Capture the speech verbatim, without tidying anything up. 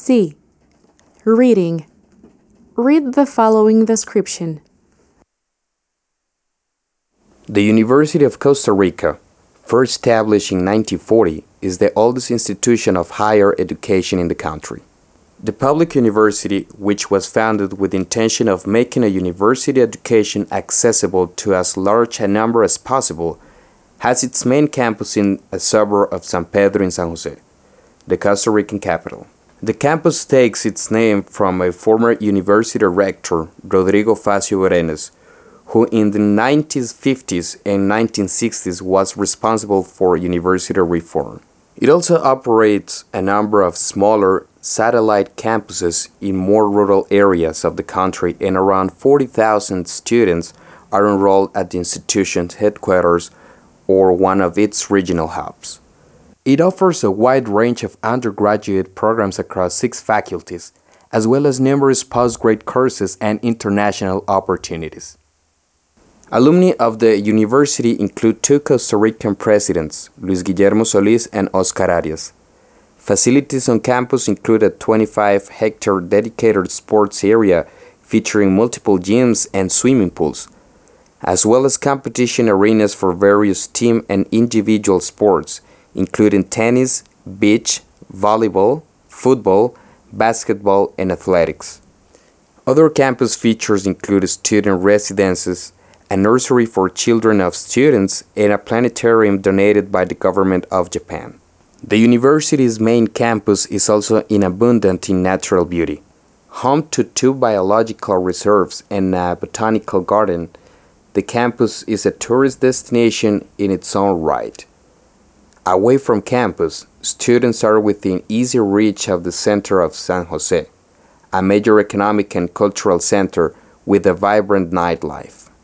C. Reading. Read the following description. The University of Costa Rica, first established in nineteen forty, is the oldest institution of higher education in the country. The public university, which was founded with the intention of making a university education accessible to as large a number as possible, has its main campus in a suburb of San Pedro in San Jose, the Costa Rican capital. The campus takes its name from a former university rector, Rodrigo Facio Berenes, who in the nineteen fifties and nineteen sixties was responsible for university reform. It also operates a number of smaller satellite campuses in more rural areas of the country, and around forty thousand students are enrolled at the institution's headquarters or one of its regional hubs. It offers a wide range of undergraduate programs across six faculties, as well as numerous postgrad courses and international opportunities. Alumni of the university include two Costa Rican presidents, Luis Guillermo Solís and Oscar Arias. Facilities on campus include a twenty-five hectare dedicated sports area featuring multiple gyms and swimming pools, as well as competition arenas for various team and individual sports, including tennis, beach, volleyball, football, basketball, and athletics. Other campus features include student residences, a nursery for children of students, and a planetarium donated by the government of Japan. The university's main campus is also abundant in natural beauty. Home to two biological reserves and a botanical garden, the campus is a tourist destination in its own right. Away from campus, students are within easy reach of the center of San Jose, a major economic and cultural center with a vibrant nightlife.